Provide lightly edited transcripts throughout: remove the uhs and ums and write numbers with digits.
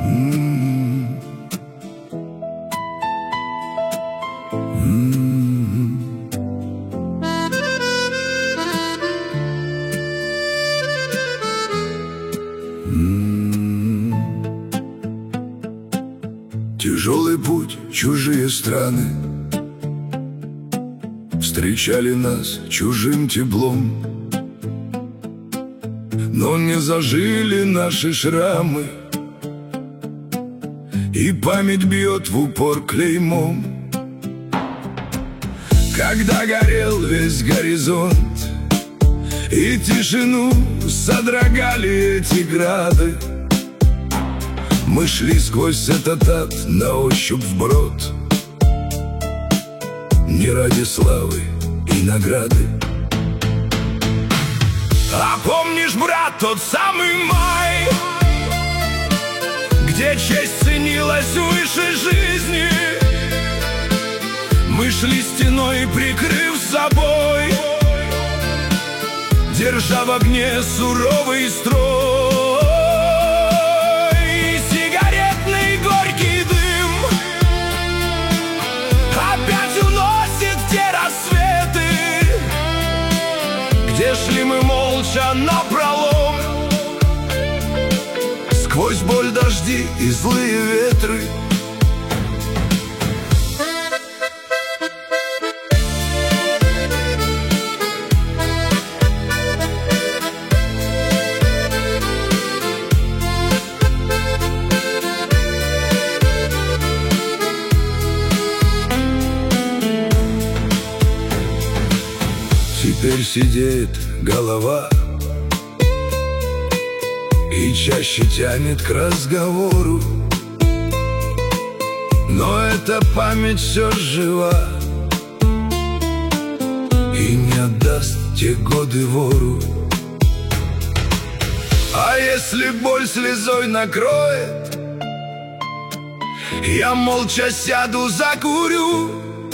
Тяжелый путь, чужие страны встречали нас чужим теплом, но не зажили наши шрамы, и память бьет в упор клеймом. Когда горел весь горизонт, и тишину содрогали эти грады, мы шли сквозь этот ад на ощупь вброд, не ради славы и награды. А помнишь, брат, тот самый май, где честь ценилась выше жизни? Мы шли стеной, прикрыв собой, держа в огне суровый строй. Сигаретный горький дым опять уносит те рассветы, где шли мы молча напролом, сквозь боль, дожди и злые ветры. Теперь сидит голова и чаще тянет к разговору, но эта память все жива и не отдаст те годы вору. А если боль слезой накроет, я молча сяду, закурю,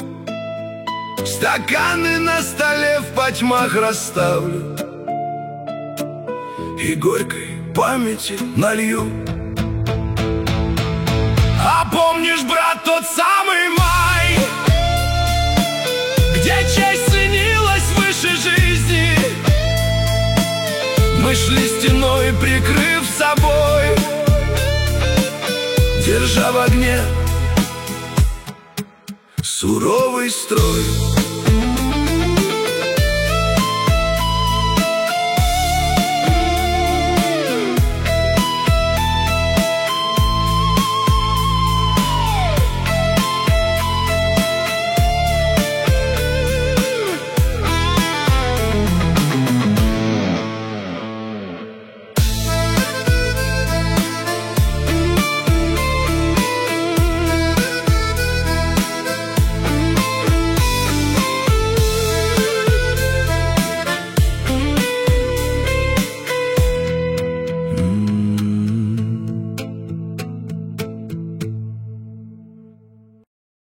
стаканы на столе в потьмах расставлю и горькой памяти налью. А помнишь, брат, тот самый май, где честь ценилась выше жизни? Мы шли стеной, прикрыв собой, держа в огне суровый строй.